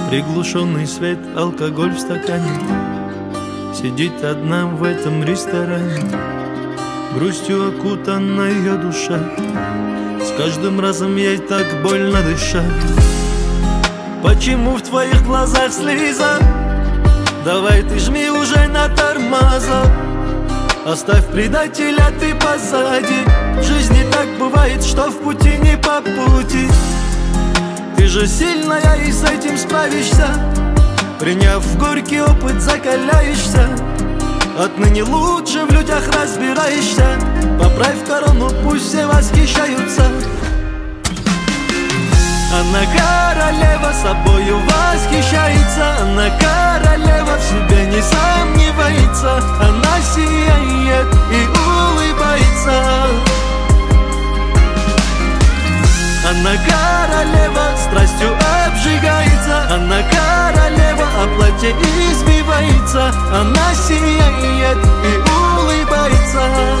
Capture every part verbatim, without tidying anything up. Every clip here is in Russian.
Приглушенный свет, алкоголь в стакане. Сидит одна в этом ресторане. Грустью окутана ее душа. С каждым разом ей так больно дышать. Почему в твоих глазах слеза? Давай ты жми уже на тормоза. Оставь предателя ты позади. В жизни так бывает, что в пути не по пути. Ты же сильная и с этим справишься. Приняв горький опыт, закаляешься. Отныне лучше в людях разбираешься. Поправь корону, пусть все восхищаются. Она королева, собою восхищается. Она королева, в себе не сомневается. Она сияет и улыбается. Она королева, страстью обжигается. Она королева, о платье избивается. Она сияет и улыбается.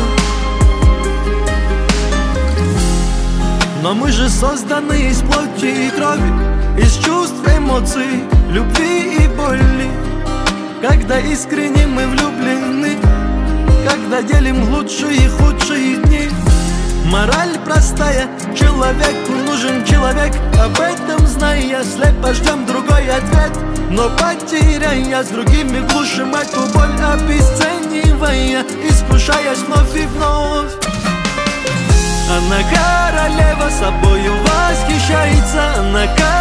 Но мы же созданы из плоти и крови, из чувств, эмоций, любви и боли. Когда искренне мы влюблены, когда делим лучшие и худшие дни. Мораль простая, человеку нужен человек. Об этом зная, слепо ждем другой ответ. Но потеряя, с другими глушим эту боль, обесценивая, искушаясь вновь и вновь. Она королева, собою восхищается. Она королева,